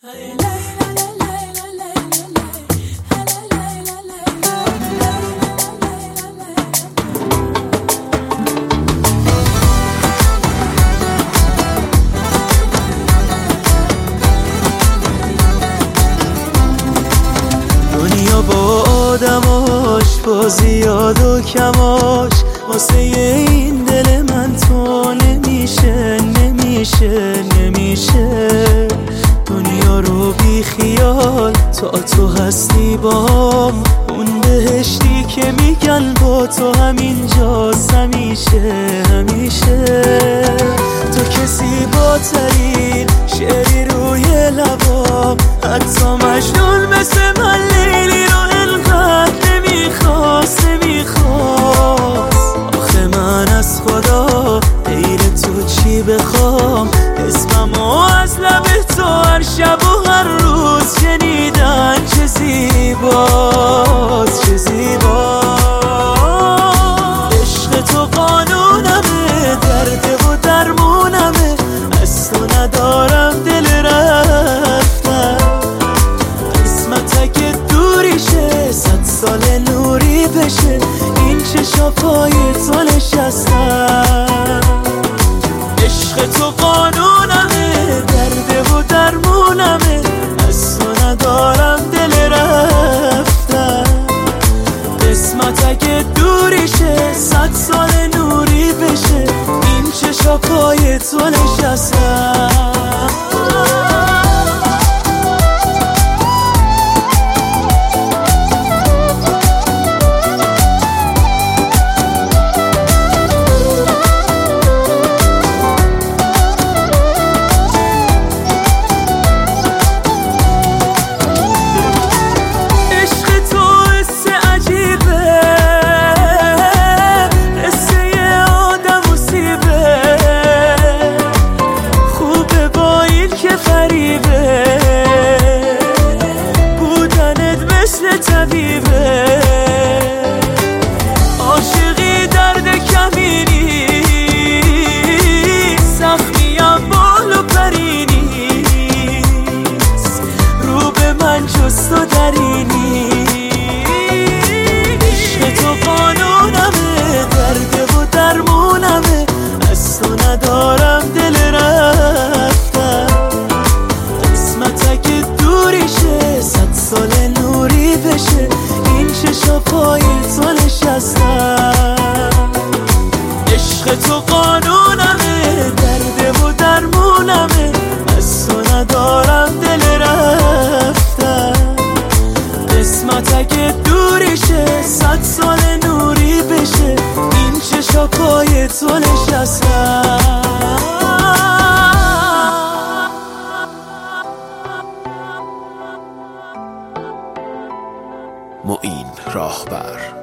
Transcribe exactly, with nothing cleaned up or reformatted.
دنیا با آدماش، با زیاد و کماش، واسه این دل من تو نمیشه نمیشه نمیشه. دنیا رو بی خیال تا تو هستی بام، اون بهشتی که میگن با تو همینجاست همیشه همیشه. تو که زیباترین شعری روی لبام، حتی مجنون مثل من لیلی رو انقدر نمیخواست نمیخواست. آخه من از خدا غیر تو چی بخوام؟ اسممو از لب تو هر شب و هر روز شنیدن چه زیباست چه زیباست. عشق تو قانونمه، درد و درمونمه، از تو ندارم دل رفتن. قسمت اگه دوریشه صد سال نوری بشه، این چشا پای تو نشستن. عشق تو قانونمه، درد و درمونمه، از تو ندارم دل رفتن. قسمت اگه دوریشه صد سال نوری بشه، این چشا پای تو نشستن. عاشقی درد کمینی، سختیم بال و پرینیست، رو به من جز تو درینی. عشق تو قانونمه، درد و درمونمه، از تو ندارم دل رفتن. قسمت اگه دوریشه صد سال نوری بشه، این چشا پای تو نشستن. عشق تو قانونمه، درد و درمونمه، از تو ندارم دل رفتن. قسمت اگه دوریشه صد سال نوری بشه، این چشا پای تو نشستن. معین راهبر.